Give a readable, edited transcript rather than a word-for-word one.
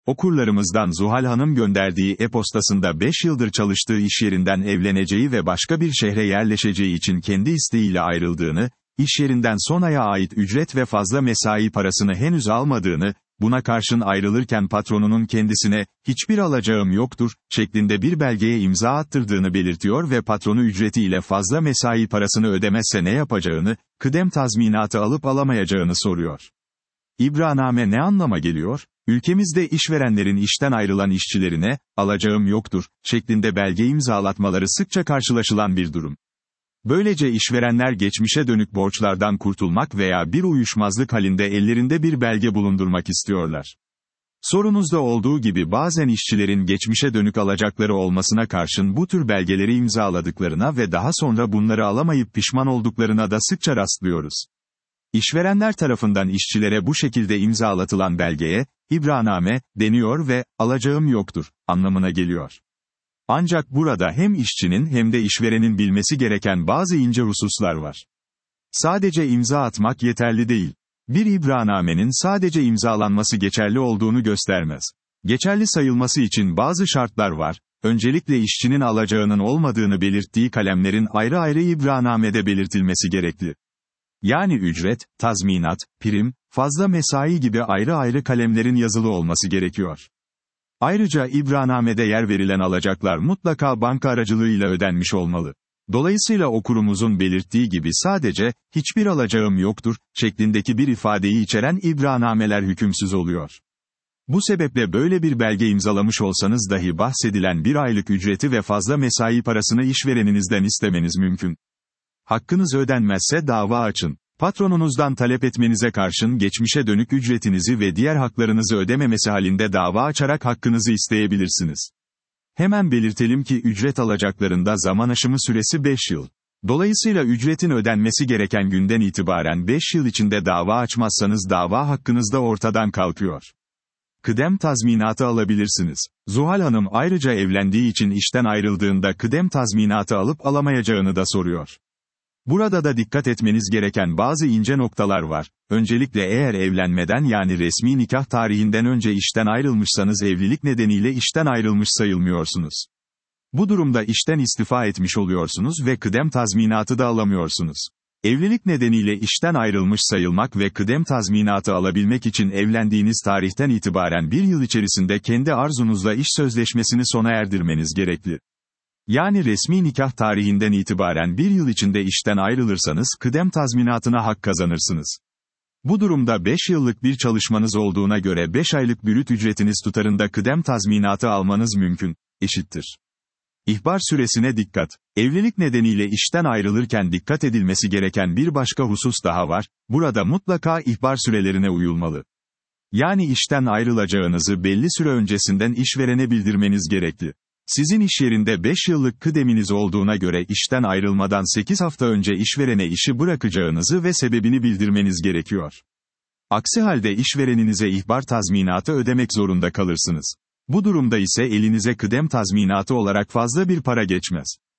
Okurlarımızdan Zuhal Hanım gönderdiği e-postasında 5 yıldır çalıştığı iş yerinden evleneceği ve başka bir şehre yerleşeceği için kendi isteğiyle ayrıldığını, iş yerinden son aya ait ücret ve fazla mesai parasını henüz almadığını, buna karşın ayrılırken patronunun kendisine, hiçbir alacağım yoktur, şeklinde bir belgeye imza attırdığını belirtiyor ve patronu ücretiyle fazla mesai parasını ödemezse ne yapacağını, kıdem tazminatı alıp alamayacağını soruyor. İbranname ne anlama geliyor? Ülkemizde işverenlerin işten ayrılan işçilerine, alacağım yoktur, şeklinde belge imzalatmaları sıkça karşılaşılan bir durum. Böylece işverenler geçmişe dönük borçlardan kurtulmak veya bir uyuşmazlık halinde ellerinde bir belge bulundurmak istiyorlar. Sorunuzda olduğu gibi bazen işçilerin geçmişe dönük alacakları olmasına karşın bu tür belgeleri imzaladıklarına ve daha sonra bunları alamayıp pişman olduklarına da sıkça rastlıyoruz. İşverenler tarafından işçilere bu şekilde imzalatılan belgeye, ibranname, deniyor ve, alacağım yoktur, anlamına geliyor. Ancak burada hem işçinin hem de işverenin bilmesi gereken bazı ince hususlar var. Sadece imza atmak yeterli değil. Bir ibrannamenin sadece imzalanması geçerli olduğunu göstermez. Geçerli sayılması için bazı şartlar var. Öncelikle işçinin alacağının olmadığını belirttiği kalemlerin ayrı ayrı ibrannamede belirtilmesi gerekli. Yani ücret, tazminat, prim, fazla mesai gibi ayrı ayrı kalemlerin yazılı olması gerekiyor. Ayrıca ibrannamede yer verilen alacaklar mutlaka banka aracılığıyla ödenmiş olmalı. Dolayısıyla okurumuzun belirttiği gibi sadece, hiçbir alacağım yoktur, şeklindeki bir ifadeyi içeren ibrannameler hükümsüz oluyor. Bu sebeple böyle bir belge imzalamış olsanız dahi bahsedilen bir aylık ücreti ve fazla mesai parasını işvereninizden istemeniz mümkün. Hakkınız ödenmezse dava açın. Patronunuzdan talep etmenize karşın geçmişe dönük ücretinizi ve diğer haklarınızı ödememesi halinde dava açarak hakkınızı isteyebilirsiniz. Hemen belirtelim ki ücret alacaklarında zaman aşımı süresi 5 yıl. Dolayısıyla ücretin ödenmesi gereken günden itibaren 5 yıl içinde dava açmazsanız dava hakkınız da ortadan kalkıyor. Kıdem tazminatı alabilirsiniz. Zuhal Hanım ayrıca evlendiği için işten ayrıldığında kıdem tazminatı alıp alamayacağını da soruyor. Burada da dikkat etmeniz gereken bazı ince noktalar var. Öncelikle eğer evlenmeden yani resmi nikah tarihinden önce işten ayrılmışsanız evlilik nedeniyle işten ayrılmış sayılmıyorsunuz. Bu durumda işten istifa etmiş oluyorsunuz ve kıdem tazminatı da alamıyorsunuz. Evlilik nedeniyle işten ayrılmış sayılmak ve kıdem tazminatı alabilmek için evlendiğiniz tarihten itibaren bir yıl içerisinde kendi arzunuzla iş sözleşmesini sona erdirmeniz gerekli. Yani resmi nikah tarihinden itibaren bir yıl içinde işten ayrılırsanız kıdem tazminatına hak kazanırsınız. Bu durumda 5 yıllık bir çalışmanız olduğuna göre 5 aylık brüt ücretiniz tutarında kıdem tazminatı almanız mümkün, eşittir. İhbar süresine dikkat. Evlilik nedeniyle işten ayrılırken dikkat edilmesi gereken bir başka husus daha var, burada mutlaka ihbar sürelerine uyulmalı. Yani işten ayrılacağınızı belli süre öncesinden işverene bildirmeniz gerekli. Sizin iş yerinde 5 yıllık kıdeminiz olduğuna göre işten ayrılmadan 8 hafta önce işverene işi bırakacağınızı ve sebebini bildirmeniz gerekiyor. Aksi halde işvereninize ihbar tazminatı ödemek zorunda kalırsınız. Bu durumda ise elinize kıdem tazminatı olarak fazla bir para geçmez.